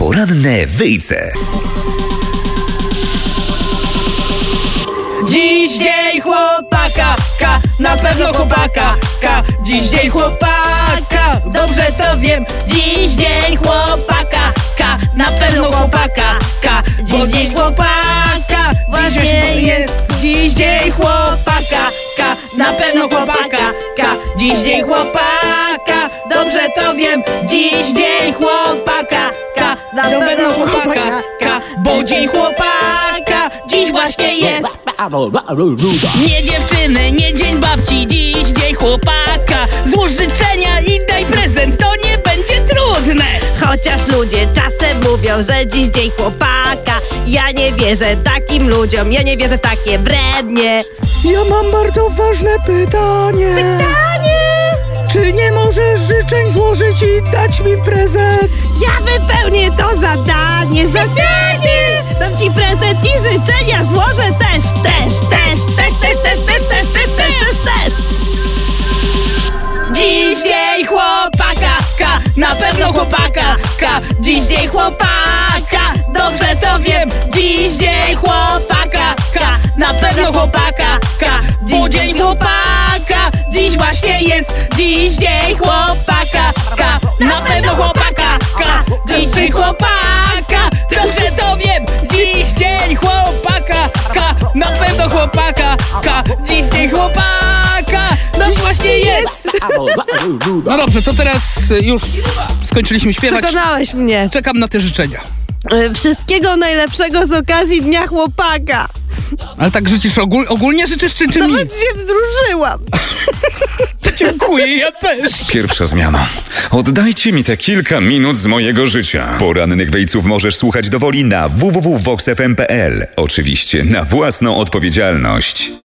Poranne Wyjce. Dziś dzień chłopaka, na pewno chłopaka, dziś dzień chłopaka, dobrze to wiem. Dziś dzień chłopaka, na pewno chłopaka, dziś dzień chłopaka, właśnie jest. Dziś dzień chłopaka, na pewno chłopaka, dziś dzień chłopaka, dobrze to wiem. Dziś dzień chłopaka, na pewno chłopaka, bo dzień chłopaka dziś właśnie jest. Nie dziewczyny, nie dzień babci, dziś dzień chłopaka. Złóż życzenia i daj prezent, to nie będzie trudne. Chociaż ludzie czasem mówią, że dziś dzień chłopaka, ja nie wierzę takim ludziom, ja nie wierzę w takie brednie. Ja mam bardzo ważne pytanie. Czy nie możesz życzeń złożyć i dać mi prezent? Ja wypełnię to zadanie. Dam ci prezent i życzenia złożę też. Dziś dzień chłopaka, na pewno chłopaka, dziś dzień chłopaka, dobrze to wiem. Dziś dzień chłopaka, na pewno chłopaka, bo dzień chłopaka dziś właśnie jest. Dziś dzień chłopaka, na pewno chłopaka, dziś dzień chłopaka, dobrze to wiem. Dziś dzień chłopaka, na pewno chłopaka, dziś dzień chłopaka, dziś właśnie jest. No dobrze, to teraz już skończyliśmy śpiewać. Przekonałeś mnie. Czekam na te życzenia. Wszystkiego najlepszego z okazji Dnia Chłopaka. Ale tak życzysz ogólnie życzysz czy Nawet nic? się wzruszyłam. Dziękuję, ja też. Pierwsza zmiana. Oddajcie mi te kilka minut z mojego życia. Porannych Wyjców możesz słuchać dowoli na www.voxfm.pl. Oczywiście na własną odpowiedzialność.